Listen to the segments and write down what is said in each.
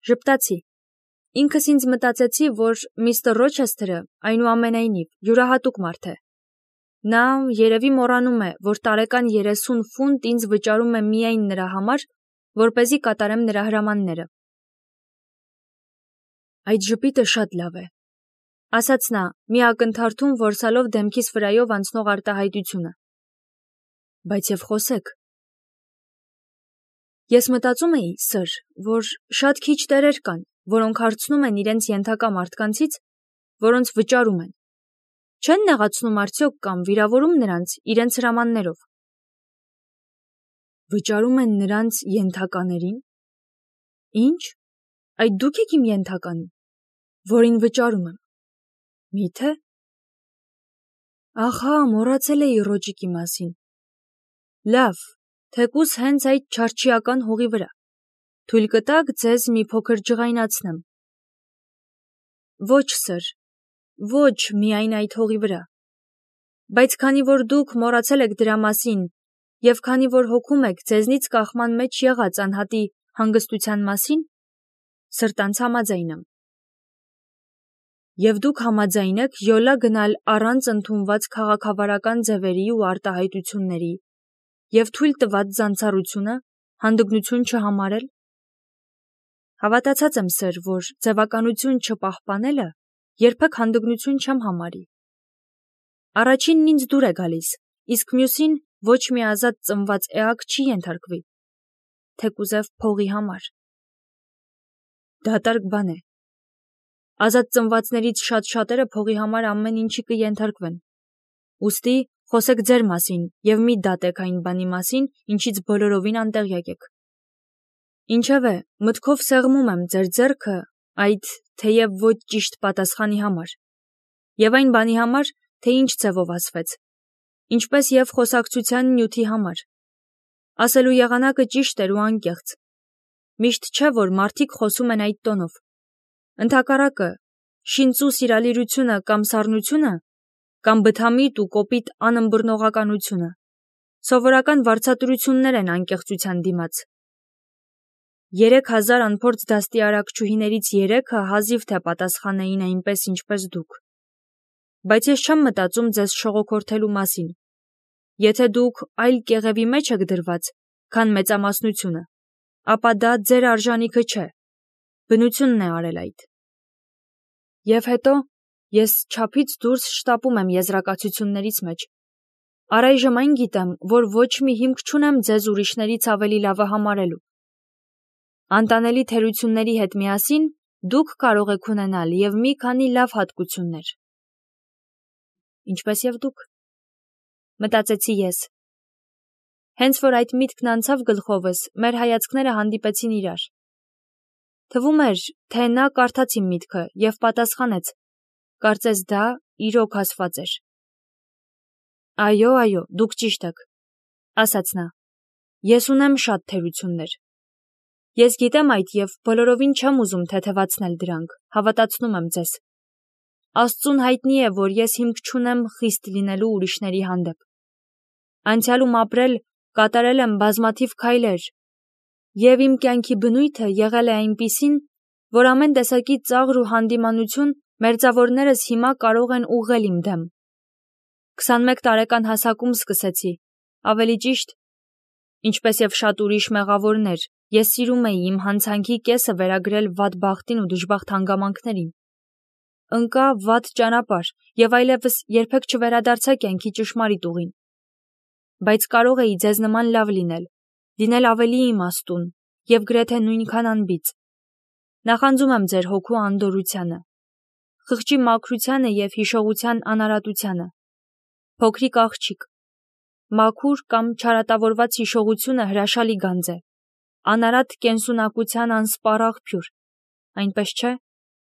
Ժպտացի։ Ինքս ինձ մտածեցի, որ միստր Ռոչեսթերը այնուամենայնիվ յուրահատուկ մարդ է։ Նա երևի մոռանում է, որ տարեկան 30 ֆունտ ինձ վճարում է միայն նրա համար, որպեսզի կատարեմ նրա հրամանները։ Այդ ժպիտը շատ լավ է, ասաց նա, մի ակնթարթում որսալով դեմքիս վրայով անցնող արտահայտությունը։ Բայց եւ խոսեք։ Ես մտածում էի, սըր, որ շատ քիչ տերեր կան, որոնք հարցնում են իրենց ենթակա մարդկանցից, որոնց վճարում են։ Չեն նեղացնում արդյոք կամ վիրավորում նրանց իրենց հրամաններով։ Վճարում են նրանց ենթականերին։ Ինչ։ Այդ դուք եք իմ ենթականին, որին վճարում եմ։ Միթե։ Ահա, մոռացել էի Ռոջիկի մասին։ Լավ, թեկուզ հենց այդ չարչիական հողի վրա։ Թույլ կտաք ձեզ մի փոքր ջղայնացնեմ։ Ոչ, սըր, ոչ միայն այդ հողի վրա։ Բայց քանի որ դուք մոռացել եք դրա մասին, եւ քանի որ հոգում եք ձեզնից կախման մեջ եղած անհատի հանգստության մասին, սրտանց համաձայն եմ։ Եվ դուք համաձայն եք յոլա գնալ առանց ընդունված քաղաքավարական ձևերի ու արտահայտությունների եւ թույլ տված զանցառությունը հանդգնություն չհամարել։ Հավատացած եմ, սըր, որ ձևականություն չպահպանելը երբեք հանդգնություն չեմ համարի։ Առաջինն ինձ դուր է գալիս, իսկ մյուսին ոչ մի ազատ ծնված էակ չի ենթարկվի, թեկուզև փողի համար։ Դատարկ բան է։ Ազատ ծնվածներից շատ-շատերը փողի համար ամեն ինչի կենթարկվեն։ Ուստի խոսեք ձեր մասին եւ մի դատեք այն բանի մասին, ինչից բոլորովին անտեղյակ եք։ Ինչևէ, մտքով սեղմում եմ ձեր ձեռքը այդ թեև ոչ ճիշտ պատասխանի համար եւ այն բանի համար, թե ինչ ձևով ասվեց, ինչպես եւ խոսակցության նյութի համար։ Ասելու եղանակը ճիշտ էր ու անկեղծ։ Միշտ չէ, որ մարդիկ խոսում են այդ տոնով։ Ընդհակառակը, շինծու սիրալիրությունը կամ սառնությունը, կամ բթամիտ ու կոպիտ անըմբռնողականությունը սովորական վարձատրություններ են անկեղծության դիմաց։ 3000 անփորձ դաստիարակչուհիներից 3-ը հազիվ թե պատասխանեին այնպես, ինչպես դուք։ Բայց ես չեմ մտածում ձեզ շողոքորթելու մասին։ Եթե դուք այլ կեղևի մեջ եք դրված, քան մեծամասնությունը, ապա դա ձեր արժանիքը չէ։ Բնությունն է արել այդ։ Եվ հետո ես չափից դուրս շտապում եմ եզրակացություններից մեջ։ Առայժմ այն գիտեմ, որ ոչ մի հիմք չունեմ ձեզ ուրիշներից ավելի լավը համարելու։ Անտանելի թերությունների հետ միասին դուք կարող եք ունենալ եւ մի քանի լավ հատկություններ։ Ինչպես եւ դուք։ Մտածեցի ես։ Հենց որ այդ միտքն անցավ գլխովս, մեր հայացքները հանդիպեցին իրար։ Թվում էր, թե նա կարդաց իմ միտքը եւ պատասխանեց. կարծես դա իրոք ասված էր։ Այո, դուք ճիշտ եք, ասաց նա։ Ես ունեմ շատ թերություններ։ Ես գիտեմ այդ եւ բոլորովին չեմ ուզում թեթևացնել դրանք, հավատացնում եմ ձեզ։ Աստծուն հայտնի է, որ ես հիմք չունեմ խիստ լինելու ուրիշների հանդեպ։ Անցյալում ապրել, կատարել եմ բազմաթիվ քայլեր, եւ իմ կյանքի բնույթը եղել է այնպիսին, որ ամեն տեսակի ծաղր ու հանդիմանություն մերձավորներս հիմա կարող են ուղղել իմ դեմ։ 21 տարեկան հասակում սկսեցի, ավելի ճիշտ, ինչպես եւ շատ ուրիշ մեղավորներ, ես սիրում էի իմ հանցանքի կեսը վերագրել վատ բախտին ու դժբախտ հանգամանքներին։ Ընկա վատ ճանապարհ եւ այլևս երբեք չվերադարձա կյանքի ճշմարիտ ուղին։ Բայց կարող էի ձեզ նման լավ լինել ավելի իմաստուն եւ գրեթե նույնքան անբիծ։ Նախանձում եմ ձեր հոգու անդորությանը, խղճի մաքրությանը եւ հիշողության անարատությանը։ Փոքրիկ աղջիկ, մաքուր կամ չարատավորված հիշողությունը հրաշալի գանձ է, անարատ կենսունակության անսպառ աղբյուր, այնպես չէ։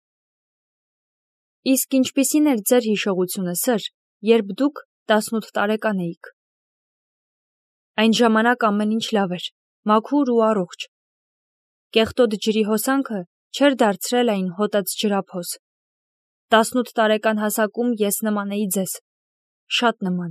Իսկ ինչպիսին էր ձեր հիշողությունը, սըր, երբ դուք 18 տարեկան էիք։ Այն ժամանակ ամեն ինչ լավ էր, մաքուր ու առողջ։ Կեղտոտ ջրի հոսանքը չէր դարձրել այն հոտած ջրափոս։ 18 տարեկան հասակում ես նման էի ձեզ, շատ նման։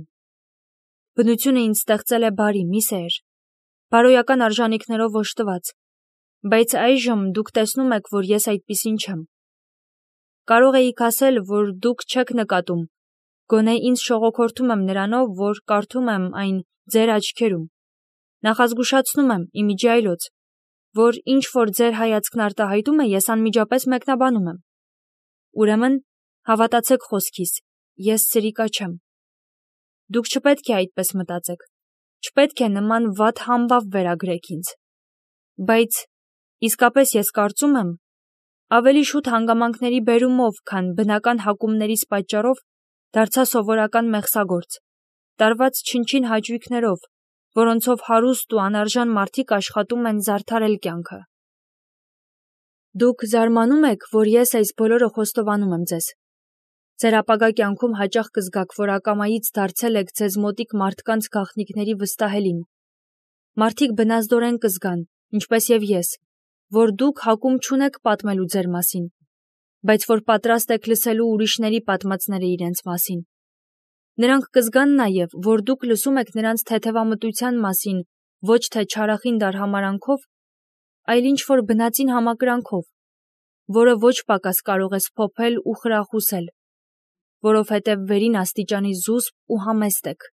Բնությունը ինձ ստեղծել է բարի, մի սեր, բարոյական արժանինքներով օժտված։ Բայց այժմ դուք տեսնում եք, որ ես այդպիսին չեմ։ Կարող էիք ասել, որ դուք չեք նկատում, գոնե ինձ շողոքորթում եմ նրանով, որ կարդում եմ այն ձեր աչքերում։ Նախազգուշացնում եմ, իմիջի այլոց, որ ինչ որ ձեր հայացքն արտահայտում է, ես անմիջապես մեկնաբանում եմ։ Ուրեմն, հավատացեք խոսքիս, ես սրիկա չեմ։ Դուք չպետք է այդպես մտածեք, չպետք է նման վատ համբավ վերագրեք ինձ։ Բայց իսկապես ես կարծում եմ, ավելի շուտ հանգամանքների բերումով, քան բնական հակումներիս պատճառով, դարձա սովորական մեղսագործ, տարված չնչին հաճույքներով, որոնցով հարուստ ու անարժան մարդիկ աշխատում են զարդարել կյանքը։ Դուք զարմանում եք, որ ես այս բոլորը խոստովանում եմ ձեզ։ Ձեր ապագա կյանքում հաճախ կզգաք, որ ակամայից դարձել եք ձեզ մոտիկ մարդկանց գաղտնիքների վստահելին։ Մարդիկ բնազդորեն կզգան, ինչպես եւ ես, որ դուք հակում չունեք պատմելու ձեր մասին, բայց որ պատրաստ եք լսելու ուրիշների պատմածները իրենց մասին։ Նրանք կզգան նաև, որ դուք լսում եք նրանց թեթևամտության մասին ոչ թե չարախին դարհամարանքով, այլ ինչ-որ բնածին համակրանքով, որը ոչ պակաս կարող է սփոփել ու խրախուսել, որովհետև վերին աստիճանի զուսպ ու համեստ եք։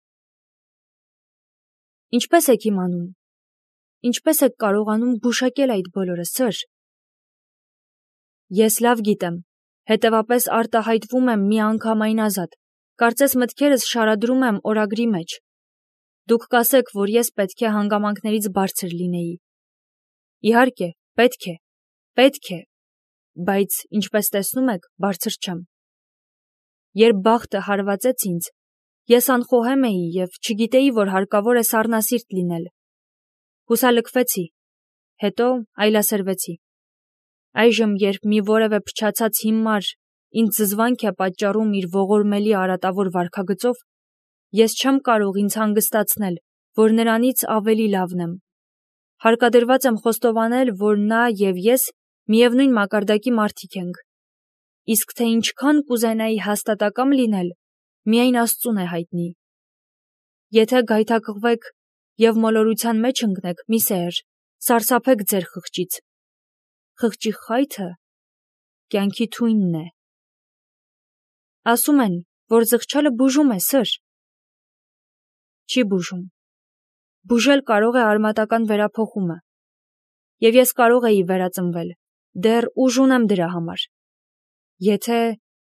Ինչպես եք իմանում, ինչպես եք կարողանում գուշակել այդ բոլորը, սըր։ Ես լավ գիտեմ, հետևապես արտահայտվում եմ միանգամայն ազատ, կարծես մտքերս շարադրում եմ օրագրի մեջ։ Դուք կասեք, որ ես պետք է հանգամանքներից բարձր լինեի։ Իհարկե, պետք է, բայց ինչպես տեսնում եք, բարձր չեմ։ Երբ բախտը հարվածեց ինձ, ես անխոհեմ էի և չգիտեի, որ հարկավոր է սառնասիրտ լինել։ Հուսալքվեցի, հետո այլասերվեցի։ Այժմ, երբ մի որևէ փչացած հիմար ինձ զզվանք է պատճառում իր ողորմելի արատավոր վարքագծով, ես չեմ կարող ինձ հանգստացնել, որ նրանից ավելի լավն եմ։ Հարկադրված եմ խոստովանել, որ նա և ես միևնույն մակարդակի մարդիկ ենք։ Իսկ թե ինչքան կուզենայի հաստատակամ լինել, միայն Աստծուն է հայտնի։ Եթե գայթակղվեք և մոլորության մեջ ընկնեք, մի սեր, սարսափեք ձեր խղճից։ Խղճի խայթը կյանքի թույնն է։ Ասում են, որ զղջալը բուժում է, սըր։ Չի բուժում։ Բուժել կարող է արմատական վերափոխումը։ Եվ ես կարող էի վերածնվել, դեռ ուժ ունեմ դրա համար։ Եթե…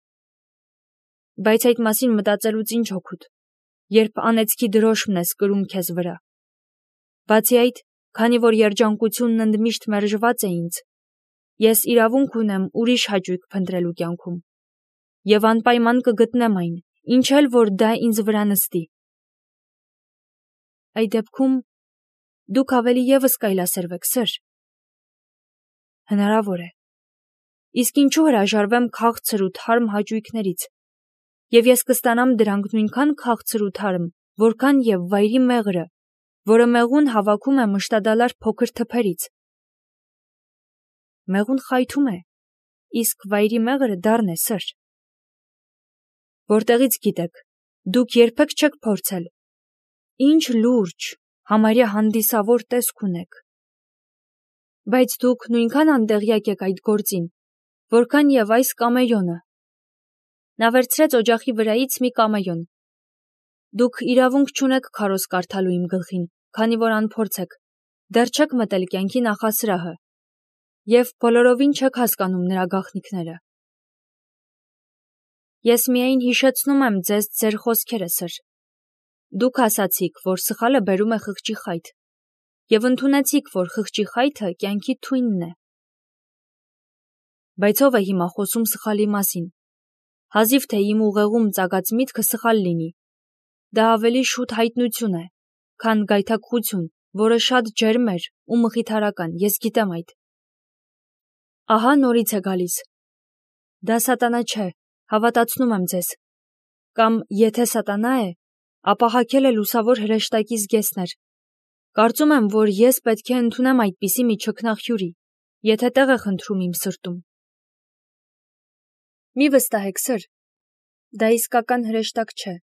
Բայց այդ մասին մտածելուց ինչ օգուտ, երբ անեծքի դրոշմն ես կրում քեզ վրա։ Բացի այդ, քանի որ երջանկությունն ընդմիշտ մերժված է ինձ, ես իրավունք ունեմ ուրիշ հաճույք փնտրելու կյանքում, և անպայման կգտնեմ այն, ինչ էլ որ դա ինձ վրա նստի։ Այդ դեպքում դուք ավելի ևս կայլասերվեք, սըր։ Հնարավոր է։ Իսկ ինչու հրաժարվեմ քաղցր ու թարմ հաճույքներից, և ես կստանամ դրանք նույնքան քաղցր ու թարմ, որքան և վայրի մեղրը, որը մեղուն հավաքում է մշտադալար փոքր թփերից։ Մեղուն խայթում է, իսկ վայրի մեղրը դառն է, սըր։ Որտեղից գիտեք, դուք երբեք չեք փորձել։ Ինչ լուրջ, համարյա հանդիսավոր տեսք ունեք։ Բայց դուք նույնքան անտեղյակ եք այդ գործին, որքան և այս կամեյոնը։ Նա վերցրեց օջախի վրայից մի կամեյոն։ Դուք իրավունք չունեք քարոզ կարդալու իմ գլխին, քանի որ անփորձ եք, դեռ չեք մտել կյանքի նախասրահը, և բոլորովին չեք հասկանում նրա գաղտնիքները։ Ես միայն հիշեցնում եմ ձեզ ձեր խոսքերը, սըր։ Դուք ասացիք, որ սխալը բերում է խղճի խայթ, և ընդունեցիք, որ խղճի խայթը կյանքի թույնն է։ Բայց ով է հիմա խոսում սխալի մասին։ Հազիվ թե իմ ուղեղում ծագած միտքը սխալ լինի։ Դա ավելի շուտ հայտնություն է, քան գայթակղություն, որը շատ ջերմ էր ու մխիթարական, ես գիտեմ այդ։ Ահա նորից է գալիս։ Դա սատանա չէ, հավատացնում եմ ձեզ։ Կամ եթե սատանա է, ապա հագել է լուսավոր հրեշտակի զգեստներ։ Կարծում եմ, որ ես պետք է ընդունեմ այդպիսի մի չքնաղ հյուրի, եթե տեղ է խնդրում իմ սրտում։ Մի վստահեք, սըր, դա իսկական հրեշտակ չէ։ Մի անգամ ևս, որտեղից գիտեք։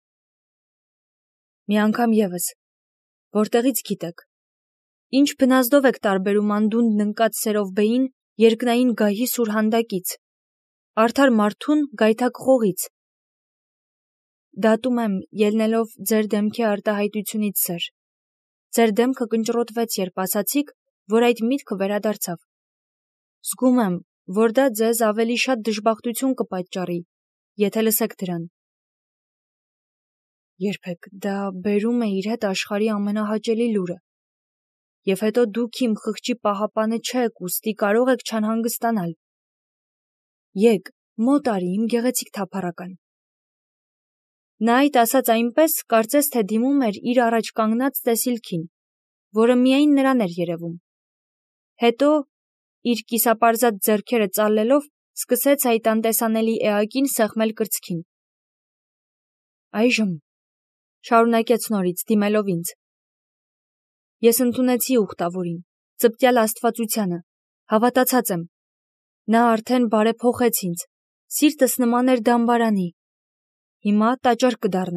Ինչ բնազդով եք տարբերում անդունդն ընկած Սերովբեին երկնային գահի սուրհանդակից, արդար մարդուն գայթակ խողից։ Դատում եմ ելնելով ձեր դեմքի արտահայտությունից, սեր։ Ձեր դեմքը կնճռոտվեց, երբ ասացիք, որ այդ միտքը վերադարձավ։ Զգում եմ, որ դա ձեզ ավելի շատ դժբախտություն կպատճառի, եթե լսեք դրան։ Երբեք դա բերում է իր հետ աշխարհի ամենահաճելի լուրը։ Եվ հետո դուք իմ խղճի պահապանը չեք, ուստի կարող եք չանհանգստանալ։ Եկ, մոտ արի իմ գեղեցիկ թափառական։ Նա այդ ասաց այնպես, կարծես թե դիմում էր իր առաջ կանգնած տեսիլքին, որը միայն նրան էր երևում։ Հետո, իր կիսապարզած ձեռքերը ծալելով, սկսեց այդ անտեսանելի էակին սեղմել կրծքին։ Այժմ, շարունակեց նորից, դիմելով ինձ։ Ես ընդունեցի ուխտավորին, ծպտյալ աստվածությանը, հավատացած եմ։ Նա արդեն բարեփոխեց ինձ, սիրտս նման էր դամբարանի։ Հիմա տաճար կդառնա։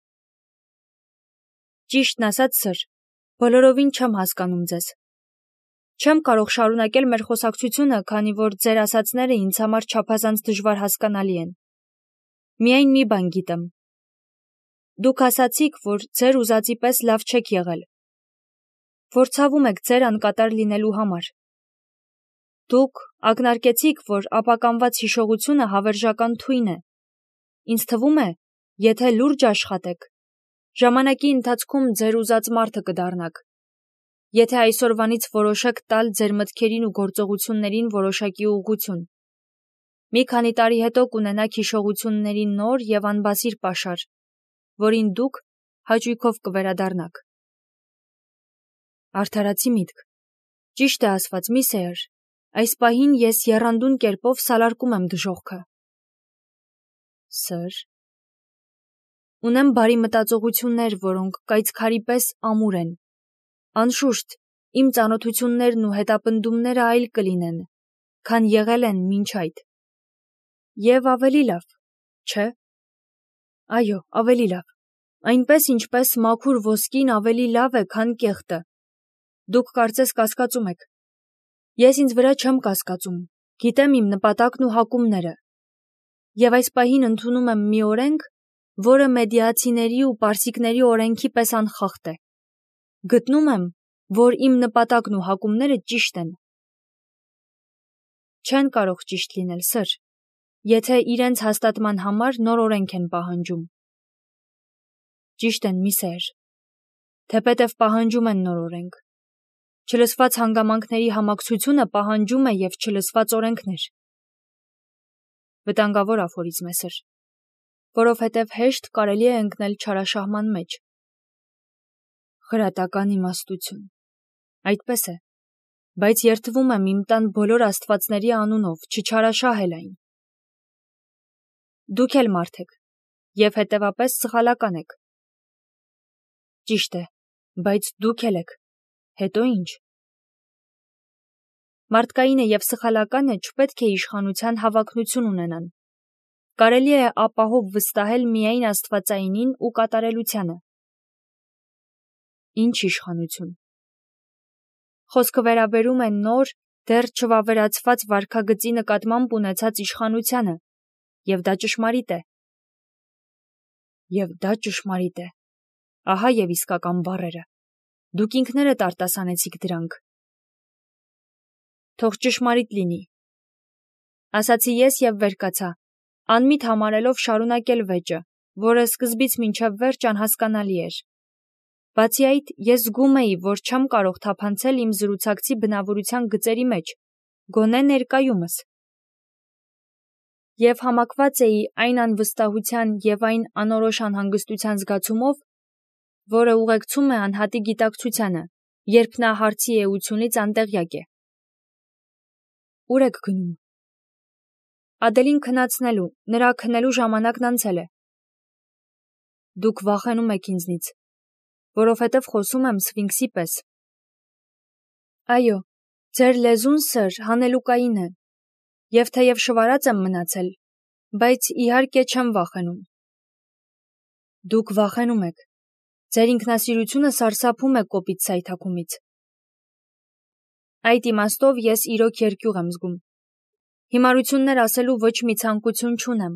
Ճիշտն ասած, սր, բոլորովին չեմ հասկանում ձեզ։ Չեմ կարող շարունակել մեր խոսակցությունը, քանի որ ձեր ասածները ինձ համար չափազանց դժվար հասկանալի են։ Միայն մի բան գիտեմ։ Դուք ասացիք, որ ձեր ուզածի պես լավ չեք եղել, որ ցավում եք ձեր անկատար լինելու համար։ Դուք ակնարկեցիք, որ ապականված հիշողությունը հավերժական թույն է։ Ինձ թվում է, եթե լուրջ աշխատեք, ժամանակի ընթացքում ձեր ուզած մարդը կդառնաք։ Եթե այսօրվանից որոշեք տալ ձեր մտքերին ու գործողություններին որոշակի ուղղություն։ Մի քանի տարի հետո կունենաք հիշողությունների նոր եւ անբասիր պաշար, որին դուք հաճույքով կվերադառնաք։ Արդարացի միտք։ Ճիշտ է ասված, մի սեր, այս պահին ես եռանդուն կերպով սալարկում եմ դժողքը։ Սր, ունեմ բարի մտածողություններ, որոնք կայծքարի պես ամուր են։ Անշուշտ, իմ ծանոթություններն ու հետապնդումները այլ կլինեն, քան եղել են մինչ այդ։ Եվ ավելի լավ, չէ՞։ Այո, ավելի լավ։ Այնպես ինչպես մաքուր ոսկին ավելի լավ է, քան կեղտը։ Դուք կարծես կասկածում եք։ Ես ինձ վրա չեմ կասկածում, գիտեմ իմ նպատակն ու հակումները։ Եվ այս պահին ընդունում եմ մի օրենք, որը մեդիացիների ու պարսիկների օրենքի պես անխախտ է։ Գտնում եմ, որ իմ նպատակն ու հակումները ճիշտ են։ Չեն կարող ճիշտ լինել, սր, եթե իրենց հաստատման համար նոր օրենք են պահանջում։ Ճիշտ են, մի սեր, թեպետև պահանջում են նոր օրենք։ Չլսված հանգամանքների համակցությունը պահանջում է և չլսված օրենքներ։ Վտանգավոր աֆորիզմ է, սր, որովհետև հեշտ կարելի է ընկնել չարաշահման մեջ։ Խրատական իմաստություն։ Այդպես է, բայց երդվում եմ իմ տան բոլոր աստվածների անունով, չչարաշահել այն։ Դուք էլ մարդ եք, և հետևապես սխալական եք։ Ճիշտ է, բայց դուք էլ եք, հետո ինչ։ Մարդկայինը և սխալականը չպետք է իշխանության հավակնություն ունենան։ Կարելի է ապահով վստահել միայն աստվածայինին ու կատարելությանը։ Ինչ իշխանություն։ Խոսքը վերաբերում է նոր, դեռ չվավերացված վարքագծի նկատմամբ ունեցած իշխանությանը, և դա ճշմարիտ է։ Եվ դա ճշմարիտ է։ Ահա և իսկական բառերը։ Դուք ինքներդ արտասանեցիք դրանք։ Թող ճշմարիտ լինի։ Ասացի ես և վեր կացա, անմիտ համարելով շարունակել վեճը, որը սկզբից մինչև վերջ անհասկանալի էր։ Բացի այդ, ես զգում էի, որ չեմ կարող թափանցել իմ զրուցակցի բնավորության գծերի մեջ, գոնե ներկայումս։ Եվ համակված էի այն անվստահության և այն անորոշ անհանգստության զգացումով, որը ուղեկցում է անհատի գիտակցությանը, երբ նա հարցի էությունից անտեղյակ է։ Ուր եք գնում։ Ադելին քնացնելու, նրա քնելու ժամանակն անցել է։ Դուք վախենում եք ինձնից, որովհետև խոսում եմ սֆինքսի պես։ Այո, ձեր լեզուն, սր, հանելուկային է, և թեև շվարած եմ մնացել, բայց իհարկե չեմ վախենում։ Դուք վախենում եք, ձեր ինքնասիրությունը սարսափում է կոպիտ սայթաքումից։ Այդ իմաստով ես իրոք երկյուղ եմ զգում։ Հիմարություններ ասելու ոչ մի ցանկություն չունեմ։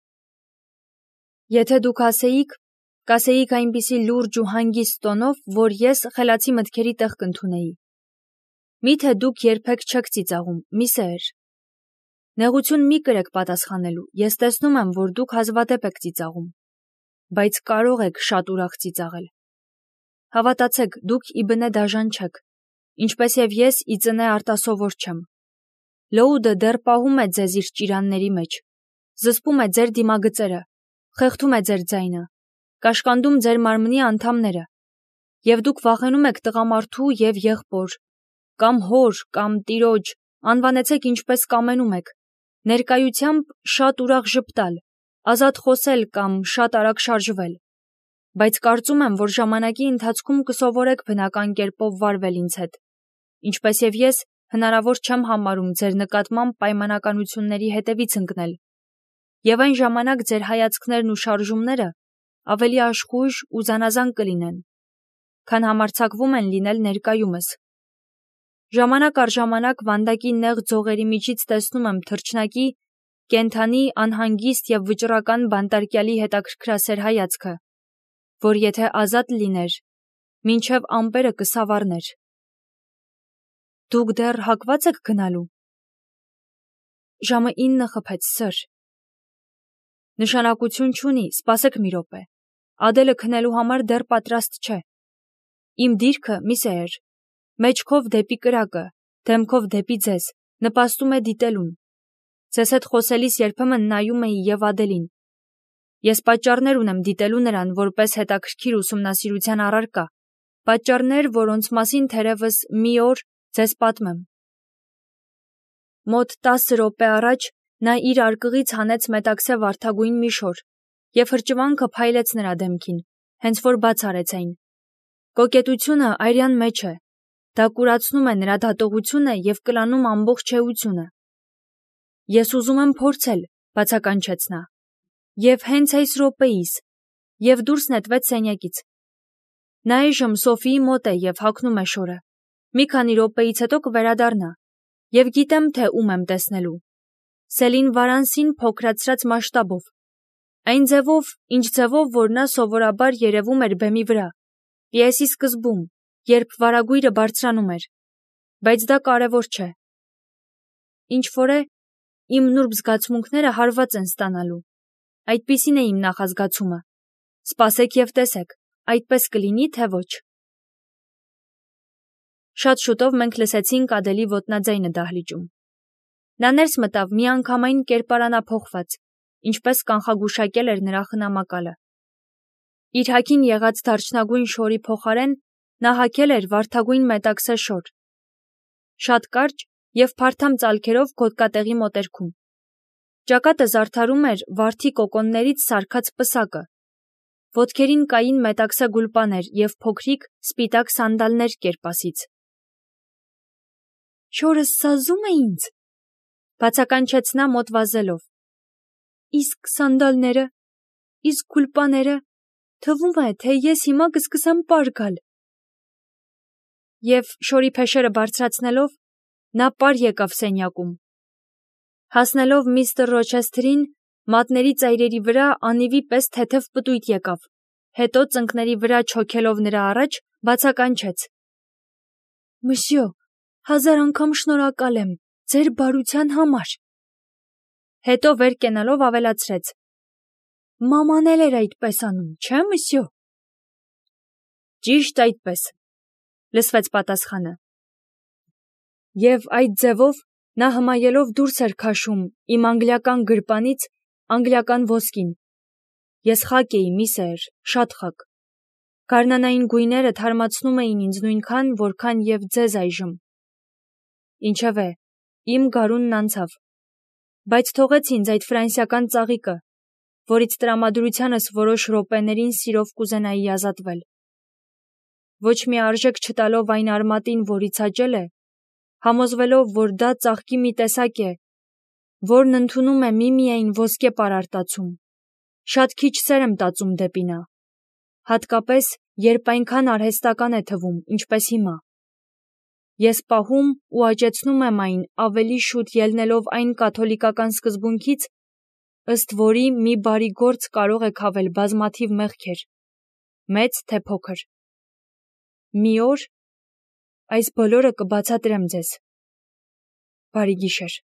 Եթե դուք ասեիք, կասեիք այնպիսի լուրջ ու հանգիստ տոնով, որ ես խելացի մտքերի տեղ կընդունեի։ Միթե դուք երբեք չեք ծիծաղում, մի սեր։ Նեղություն մի կրեք պատասխանելու, ես տեսնում եմ, որ դուք հազվադեպ եք ծիծաղում, բայց կարող եք շատ ուրախ ծիծաղել։ Հավատացեք, դուք իբնե դաժան չեք, ինչպես և ես իծնե արտասովոր չեմ։ Լոուդը դեռ պահում է ձեզ իր ճիրանների մեջ, զսպում է ձեր դիմագծերը, խեղդում է ձեր ձայնը, կաշկանդում ձեր մարմնի անդամները, և դուք վախենում եք տղամարդու և եղբոր, կամ հոր, կամ տիրոջ, անվանեցեք ինչպես կամենում եք, ներկայությամբ շատ ուրախ ժպտալ, ազատ խոսել կամ շատ արագ շարժվել, բայց կարծում եմ, որ ժամանակի ընթացքում կսովորեք բնական կերպով վարվել ինձ հետ, ինչպես և ես հնարավոր չեմ համարում ձեր նկատմամբ պայմանականությունների հետևից ընկնել, և այն ժամանակ ձեր հայացքներն ու շարժումները ավելի աշխույժ ու զանազան կլինեն, քան համարձակվում են լինել ներկայումս։ Ժամանակ առ ժամանակ վանդակի նեղ ձողերի միջից տեսնում եմ թռչնակի, կենդանի, անհանգիստ և վճռական բանտարկյալի հետաքրքրասեր հայացքը, որ եթե ազատ լիներ, մինչև ամպերը կսավառներ։ Դուք դեռ հակված եք գնալու։ Ժամը 9 խփեց, սըր։ Նշանակություն չունի, սպասեք մի րոպե։ Ադելը քնելու համար դեռ պատրաստ չէ։ Իմ դիրքը, միսեր, մեջքով դեպի կրակը, դեմքով դեպի ձեզ, նպաստում է դիտելուն։ Ձեզ հետ խոսելիս երբեմն նայում էի և Ադելին։ Ես պատճառներ ունեմ դիտելու նրան որպես հետաքրքիր ուսումնասիրության առարկա, պատճառներ, որոնց մասին թերևս մի օր ձեզ պատմեմ։ Մոտ 10 րոպե առաջ նա իր արկղից հանեց մետաքսե վարդագույն մի շոր և հրճվանքը փայլեց նրա դեմքին, հենց որ բաց արեց այն։ Կոկետությունը այրյան մեջ է, դա կուրացնում է նրա դատողությունը և կլանում ամբողջ էությունը։ Ես ուզում եմ փորձել, բացականչեց նա, և հենց այս րոպեիս, և դուրս նետվեց սենյակից։ Նա այժմ Սոֆիի մոտ է և հագնում է շորը։ Մի քանի րոպեից հետո կվերադառնա, և գիտեմ, թե ում եմ տեսնելու։ Սելին Վարանսին փոքրացրած մասշտաբով։ Այն ձևով, ինչ ձևով, որ նա սովորաբար երևում էր բեմի վրա, պիեսի սկզբում, երբ վարագույրը բարձրանում էր։ Բայց դա կարևոր չէ։ Ինչ-որ է, իմ նուրբ զգացմունքները հարված են ստանալու։ Այդպիսին է իմ նախազգացումը։ Սպասեք և տեսեք, այդպես կլինի, թե ոչ։ Շատ շուտով մենք լսեցինք Ադելի ոտնաձայնը դահլիճում։ Նա ներս մտավ միանգամայն կերպարանափոխված, ինչպես կանխագուշակել էր նրա խնամակալը։ Իր հագին եղած դարչնագույն շորի փոխարեն նա հագել էր վարդագույն մետաքսե շոր, շատ կարճ և փարթամ ծալքերով գոտկատեղի մոտերքում։ Ճակատը զարդարում էր վարդի կոկոններից սարքած պսակը։ Ոտքերին կային մետաքսե գուլպաներ և փոքրիկ սպիտակ սանդալներ կերպասից։ Շորը սազում է ինձ, բացականչեց նա մոտ վազելով։ Իսկ սանդալները, իսկ գուլպաները, թվում է, թե ես հիմա կսկսեմ պար գալ։ Եվ շորի փեշերը բարձրացնելով, նա պար եկավ սենյակում։ Հասնելով միստր Ռոչեսթերին, մատների ծայրերի վրա անիվի պես թեթև պտույտ եկավ, հետո ծնկների վրա չոքելով նրա առաջ, բացականչեց. Մսյո, 1000 անգամ շնորհակալ եմ ձեր բարության համար։ Հետո վեր կենալով ավելացրեց. Մաման էլ էր այդպես անում, չէ՞, մսյո։ Ճիշտ այդպես, լսվեց պատասխանը։ Եվ այդ ձևով նա հմայելով դուրս էր քաշում իմ անգլիական գրպանից անգլիական ոսկին։ Ես խակ էի, միսեր, շատ խակ։ Գարնանային գույները թարմացնում էին ինձ նույնքան, որքան և ձեզ այժմ։ Ինչևէ, իմ գարունն անցավ, բայց թողեց ինձ այդ ֆրանսիական ծաղիկը, որից տրամադրությանս որոշ րոպեներին սիրով կուզենայի ազատվել։ Ոչ մի արժեք չտալով այն արմատին, որից աճել է, համոզվելով, որ դա ծաղկի մի տեսակ է, որն ընդունում է միմիայն ոսկե պարարտացում, շատ քիչ սեր եմ տածում դեպի նա, հատկապես, երբ այնքան արհեստական է թվում, ինչպես հիմա։ Ես պահում ու աճեցնում եմ այն ավելի շուտ ելնելով այն կաթոլիկական սկզբունքից, ըստ որի մի բարի գործ կարող է քավել բազմաթիվ մեղքեր, մեծ թե փոքր։ Մի օր այս բոլորը կբացատրեմ ձեզ։ Բարի գիշեր։